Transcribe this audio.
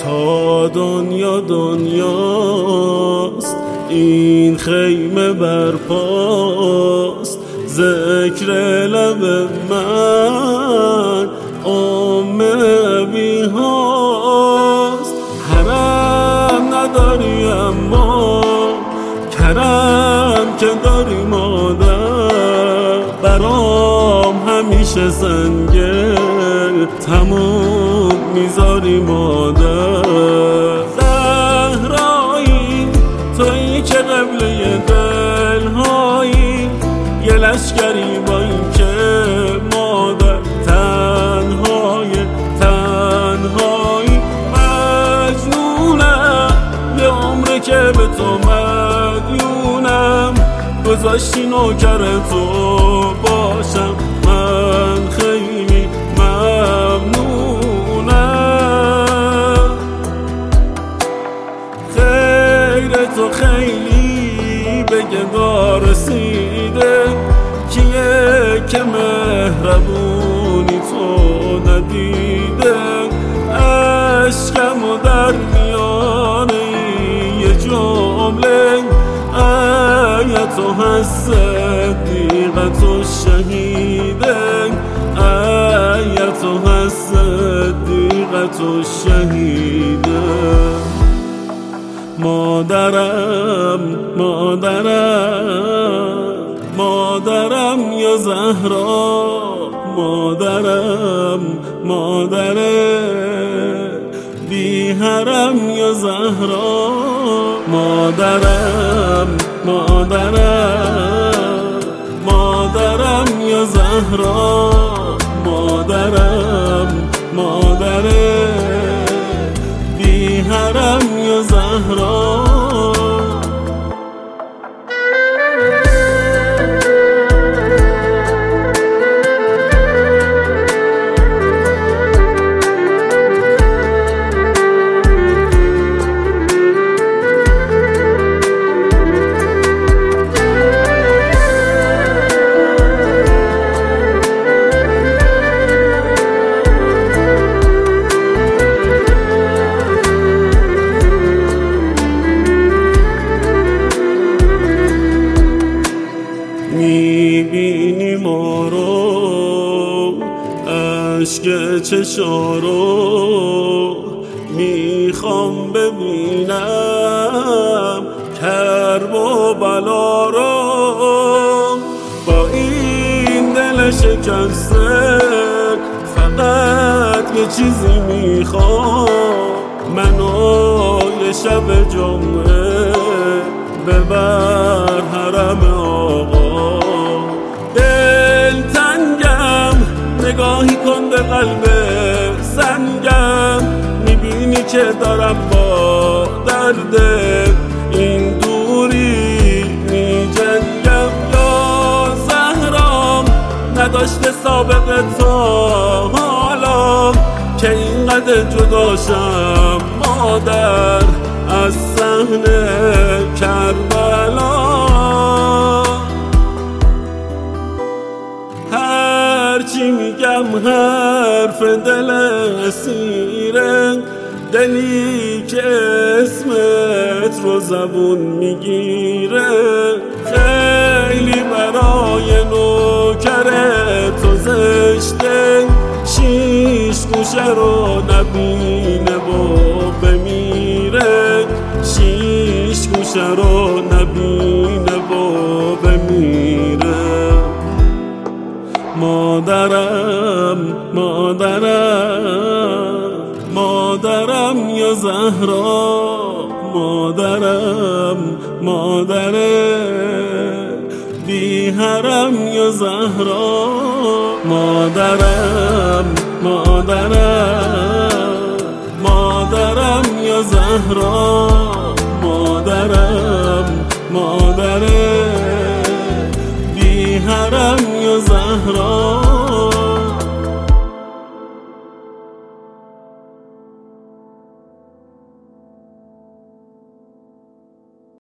تا دنیا دنیاست این خیمه برپاست، ذکر لب من ابی هاست. حرم نداری اما کرم که داری مادر، برام همیشه سنگه تموم میذاری مادر. زهرایی تویی که قبله دلهایی، یه لشکری با این که مادر تنهایی مجنونم، یه عمره که به تو مدیونم، گذاشتی نوکر تو باشم من خیلی ممنونم. خیر تو خیلی به گدا رسیده، کیه که مهربونی تو ندیده، اشکم و در میانه یه جمله، تو هست صدیقت و شهیده، تو هست صدیقت و شهیده. مادرم یا زهرا، مادره بی حرم یا زهرا. مادرم یا زهرا، مادره بی حرم یا زهرا. میبینی ما رو اشک چشارو، میخوام ببینم کرب و بلا رو. با این دل شکسته فقط یه چیزی میخوام، منو یه شب جمعه ببر حرم آقا. دلتنگم نگاهی کن به قلب سنگم، میبینی که دارم با درد این دوری میجنگم. یا زهرام نداشته سابقه تا حالا که اینقدر جداشم مادر از صحنه کربلا. هرچی میگم حرف دل اسیره، دلی که اسمت رو زبون میگیره. خیلی برای نوکر تو زشته، شیش گوشه رو نبینه و بمیره، شیش گوشه رو نبینه و بمیره. مادرم یا زهرا، مادره بی حرم یا زهرا. مادرم یا زهرا، مادره بی حرم یا زهرا.